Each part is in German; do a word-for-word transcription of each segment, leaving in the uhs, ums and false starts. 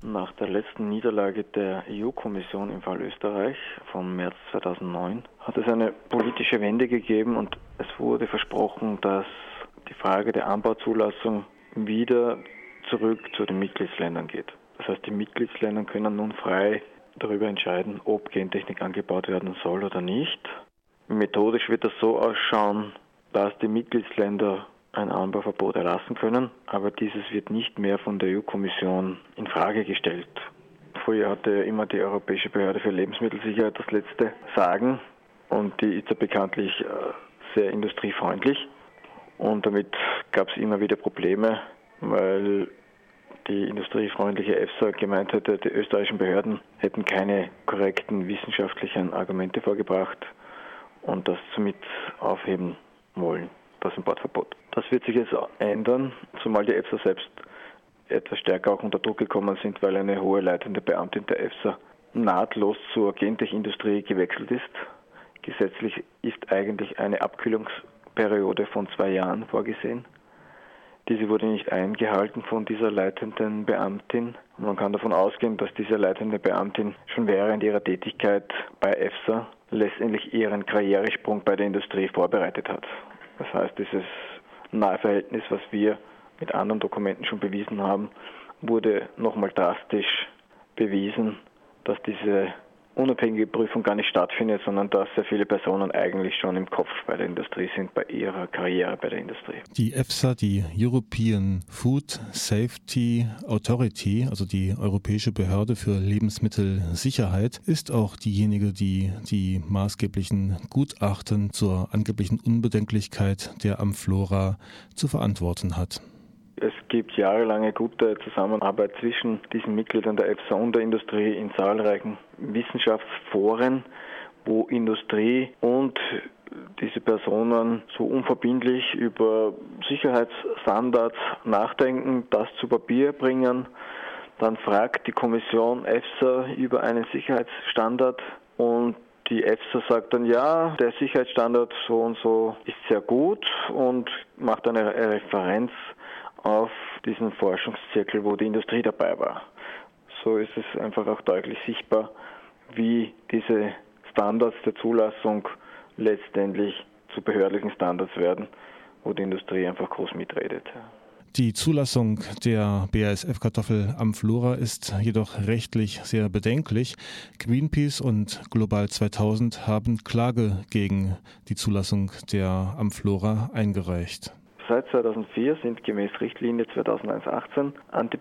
Nach der letzten Niederlage der E U-Kommission im Fall Österreich vom März zweitausendneun hat es eine politische Wende gegeben und es wurde versprochen, dass die Frage der Anbauzulassung wieder zurück zu den Mitgliedsländern geht. Das heißt, die Mitgliedsländer können nun frei darüber entscheiden, ob Gentechnik angebaut werden soll oder nicht. Methodisch wird das so ausschauen, dass die Mitgliedsländer ein Anbauverbot erlassen können, aber dieses wird nicht mehr von der E U-Kommission in Frage gestellt. Früher hatte immer die Europäische Behörde für Lebensmittelsicherheit das letzte Sagen und die ist ja bekanntlich sehr industriefreundlich und damit gab es immer wieder Probleme, weil die industriefreundliche EFSA gemeint hätte, die österreichischen Behörden hätten keine korrekten wissenschaftlichen Argumente vorgebracht und das somit aufheben wollen, das Importverbot. Das wird sich jetzt ändern, zumal die EFSA selbst etwas stärker auch unter Druck gekommen sind, weil eine hohe leitende Beamtin der EFSA nahtlos zur Gentech-Industrie gewechselt ist. Gesetzlich ist eigentlich eine Abkühlungsperiode von zwei Jahren vorgesehen. Diese wurde nicht eingehalten von dieser leitenden Beamtin. Man kann davon ausgehen, dass diese leitende Beamtin schon während ihrer Tätigkeit bei EFSA letztendlich ihren Karrieresprung bei der Industrie vorbereitet hat. Das heißt, dieses Nahverhältnis, was wir mit anderen Dokumenten schon bewiesen haben, wurde nochmal drastisch bewiesen, dass diese unabhängige Prüfung gar nicht stattfindet, sondern dass sehr viele Personen eigentlich schon im Kopf bei der Industrie sind, bei ihrer Karriere bei der Industrie. Die EFSA, die European Food Safety Authority, also die Europäische Behörde für Lebensmittelsicherheit, ist auch diejenige, die die maßgeblichen Gutachten zur angeblichen Unbedenklichkeit der Amflora zu verantworten hat. Es gibt jahrelange gute Zusammenarbeit zwischen diesen Mitgliedern der EFSA und der Industrie in zahlreichen Wissenschaftsforen, wo Industrie und diese Personen so unverbindlich über Sicherheitsstandards nachdenken, das zu Papier bringen. Dann fragt die Kommission EFSA über einen Sicherheitsstandard und die EFSA sagt dann, ja, der Sicherheitsstandard so und so ist sehr gut und macht eine Referenz auf diesen Forschungszirkel, wo die Industrie dabei war. So ist es einfach auch deutlich sichtbar, wie diese Standards der Zulassung letztendlich zu behördlichen Standards werden, wo die Industrie einfach groß mitredet. Die Zulassung der B A S F-Kartoffel Amflora ist jedoch rechtlich sehr bedenklich. Greenpeace und Global zweitausend haben Klage gegen die Zulassung der Amflora eingereicht. Seit zweitausendvier sind gemäß Richtlinie zweitausendeins achtzehn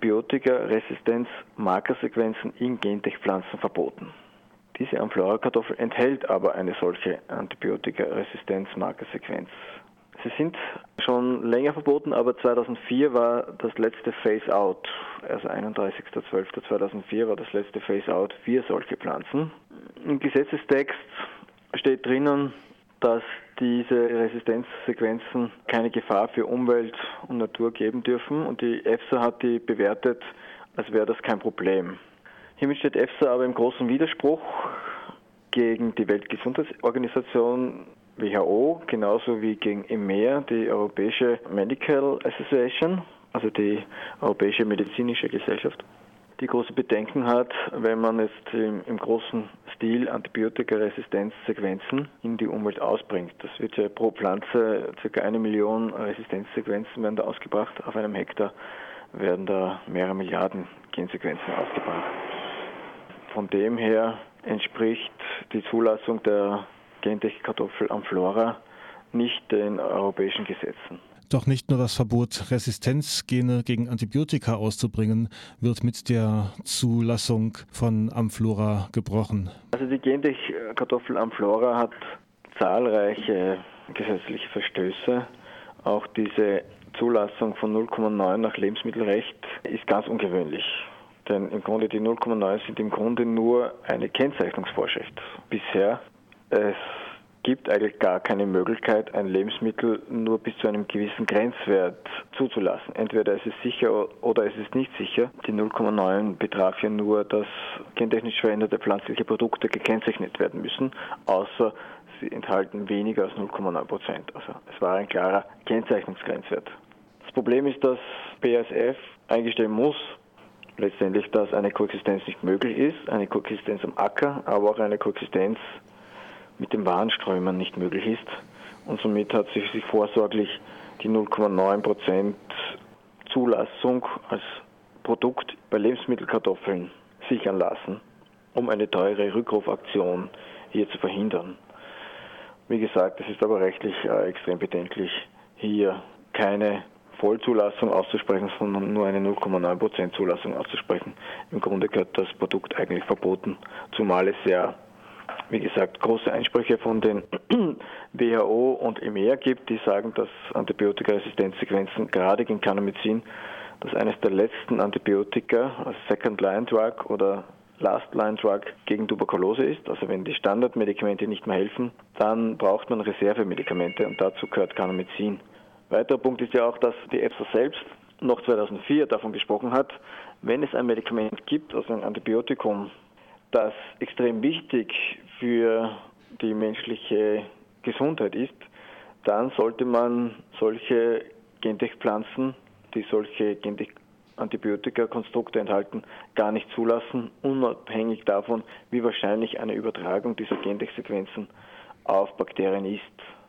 Antibiotika-Resistenz-Markersequenzen in Gentech-Pflanzen verboten. Diese Amflora-Kartoffel enthält aber eine solche Antibiotika-Resistenz-Markersequenz. Sie sind schon länger verboten, aber zweitausendvier war das letzte Phase-out, also einunddreißigster zwölfter zweitausendvier war das letzte Phase-out für solche Pflanzen. Im Gesetzestext steht drinnen, dass diese Resistenzsequenzen keine Gefahr für Umwelt und Natur geben dürfen und die EFSA hat die bewertet, als wäre das kein Problem. Hiermit steht EFSA aber im großen Widerspruch gegen die Weltgesundheitsorganisation W H O, genauso wie gegen E M E A, die Europäische Medical Association, also die Europäische Medizinische Gesellschaft, die große Bedenken hat, wenn man jetzt im, im großen Stil Antibiotika-Resistenzsequenzen in die Umwelt ausbringt. Das wird ja pro Pflanze ca. eine Million Resistenzsequenzen werden da ausgebracht. Auf einem Hektar werden da mehrere Milliarden Gensequenzen ausgebracht. Von dem her entspricht die Zulassung der Gentech-Kartoffel Amflora nicht den europäischen Gesetzen. Doch nicht nur das Verbot, Resistenzgene gegen Antibiotika auszubringen, wird mit der Zulassung von Amflora gebrochen. Also die Gentech-Kartoffel Amflora hat zahlreiche gesetzliche Verstöße. Auch diese Zulassung von null Komma neun nach Lebensmittelrecht ist ganz ungewöhnlich. Denn im Grunde die null Komma neun sind im Grunde nur eine Kennzeichnungsvorschrift. Bisher es gibt eigentlich gar keine Möglichkeit, ein Lebensmittel nur bis zu einem gewissen Grenzwert zuzulassen. Entweder es ist sicher oder es ist nicht sicher. Die null Komma neun betraf ja nur, dass gentechnisch veränderte pflanzliche Produkte gekennzeichnet werden müssen, außer sie enthalten weniger als null Komma neun Prozent. Also es war ein klarer Kennzeichnungsgrenzwert. Das Problem ist, dass B A S F eingestehen muss, letztendlich, dass eine Koexistenz nicht möglich ist, eine Koexistenz am Acker, aber auch eine Koexistenz mit den Warenströmen nicht möglich ist. Und somit hat sich, sich vorsorglich die null Komma neun Prozent Zulassung als Produkt bei Lebensmittelkartoffeln sichern lassen, um eine teure Rückrufaktion hier zu verhindern. Wie gesagt, es ist aber rechtlich äh, extrem bedenklich, hier keine Vollzulassung auszusprechen, sondern nur eine null Komma neun Prozent Zulassung auszusprechen. Im Grunde gehört das Produkt eigentlich verboten, zumal es ja, wie gesagt, große Einsprüche von den W H O und E M E A gibt, die sagen, dass Antibiotikaresistenzsequenzen gerade gegen Kanamycin, das eines der letzten Antibiotika, als Second-Line-Drug oder Last-Line-Drug gegen Tuberkulose ist. Also wenn die Standardmedikamente nicht mehr helfen, dann braucht man Reservemedikamente und dazu gehört Kanamycin. Weiterer Punkt ist ja auch, dass die EFSA selbst noch zweitausendvier davon gesprochen hat, wenn es ein Medikament gibt, also ein Antibiotikum, das extrem wichtig für die menschliche Gesundheit ist, dann sollte man solche Gentechpflanzen, die solche Gentech-Antibiotika-Konstrukte enthalten, gar nicht zulassen, unabhängig davon, wie wahrscheinlich eine Übertragung dieser Gentech-Sequenzen auf Bakterien ist.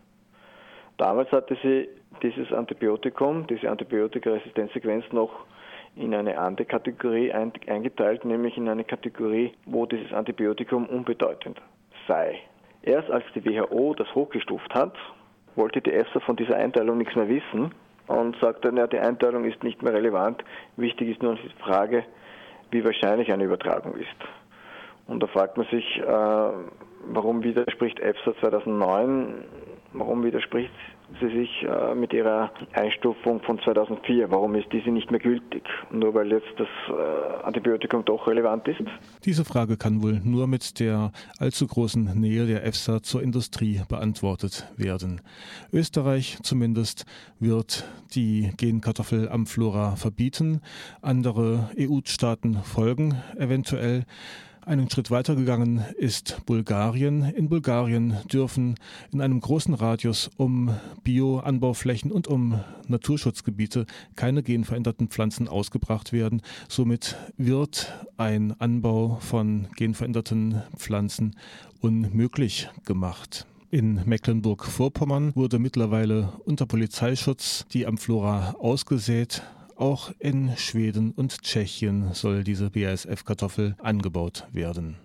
Damals hatte sie dieses Antibiotikum, diese Antibiotikaresistenzsequenz noch in eine andere Kategorie eingeteilt, nämlich in eine Kategorie, wo dieses Antibiotikum unbedeutend sei. Erst als die W H O das hochgestuft hat, wollte die EFSA von dieser Einteilung nichts mehr wissen und sagte, ja, die Einteilung ist nicht mehr relevant, wichtig ist nur die Frage, wie wahrscheinlich eine Übertragung ist. Und da fragt man sich, äh, warum widerspricht EFSA zweitausendneun, warum widerspricht sie sich äh, mit ihrer Einstufung von zweitausendvier? Warum ist diese nicht mehr gültig? Nur weil jetzt das äh, Antibiotikum doch relevant ist? Diese Frage kann wohl nur mit der allzu großen Nähe der EFSA zur Industrie beantwortet werden. Österreich zumindest wird die Genkartoffel Amflora verbieten. Andere E U-Staaten folgen eventuell. Einen Schritt weitergegangen ist Bulgarien. In Bulgarien dürfen in einem großen Radius um Bioanbauflächen und um Naturschutzgebiete keine genveränderten Pflanzen ausgebracht werden. Somit wird ein Anbau von genveränderten Pflanzen unmöglich gemacht. In Mecklenburg-Vorpommern wurde mittlerweile unter Polizeischutz die Amflora ausgesät. Auch in Schweden und Tschechien soll diese B A S F-Kartoffel angebaut werden.